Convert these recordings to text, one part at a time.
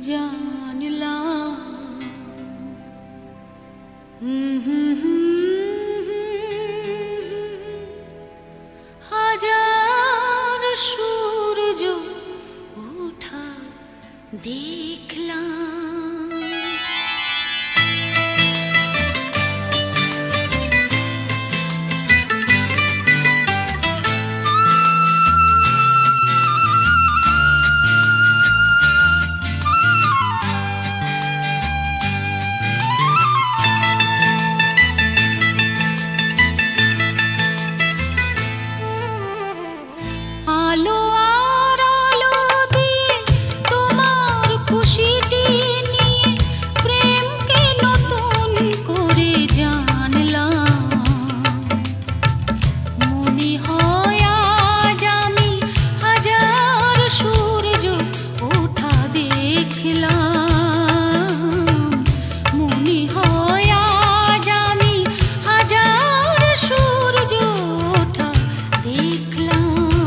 জানলাম হাজার সূর্য ওঠা দেখলাম। আলো আর আলো দিয়ে তোমার খুশিটি নিয়ে প্রেমকে নতুন করে জানলাম। মনে হয় আজ আমি হাজার সূর্য ওঠা দেখলাম। মনে হয় আজ আমি হাজার সূর্য ওঠা দেখলাম।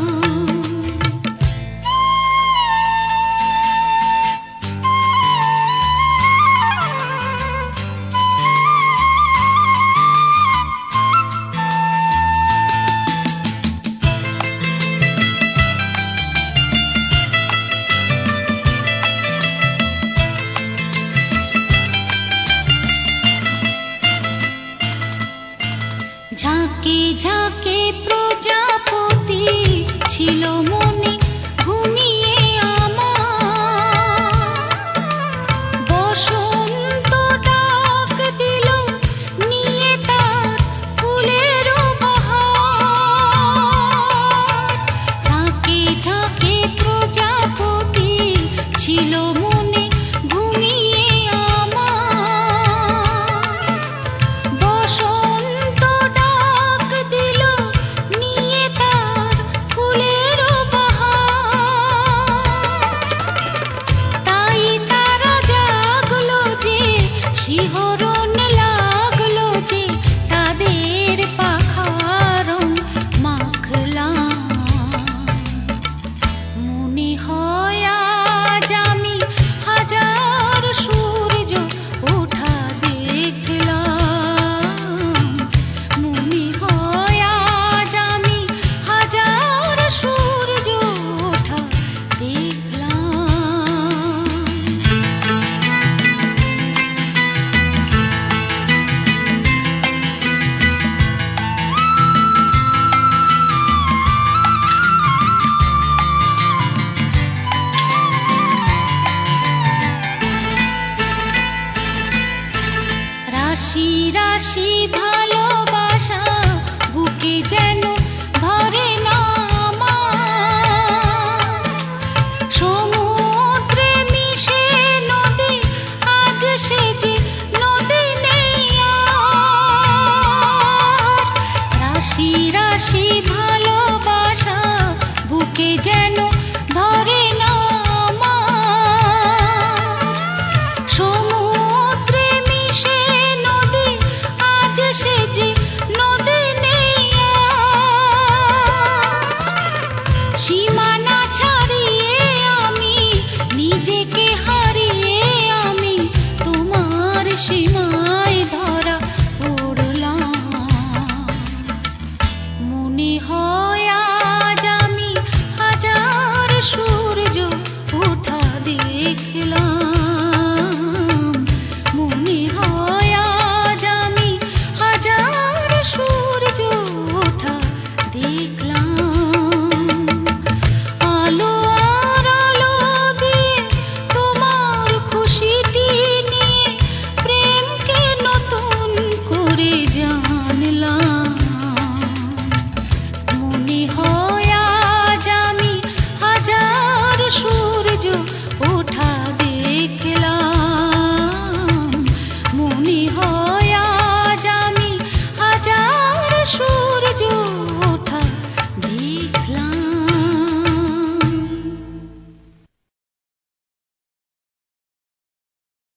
ঝাঁকে ঝাঁকে প্রজাপতি ছিল মনে ঘুমিয়ে আমার। বসন্ত ডাক দিল নিয়ে তার ফুলের বাহার। ঝাঁকে ঝাঁকে প্রজাপতি ছিল মনে ঘুমিয়ে আমার। বসন্ত ডাক দিল নিয়ে তার ফুলের বাহার। তাই তারা জাগলো যে শিহরণ লাগলো যে তাদের পাখার রং মাখলাম। মনে হয় আজ আমি হাজার সূর্য ওঠা দেখলাম। মনে হয় আজ আমি হাজার সূর্য ওঠা দেখলাম। রাশি রাশি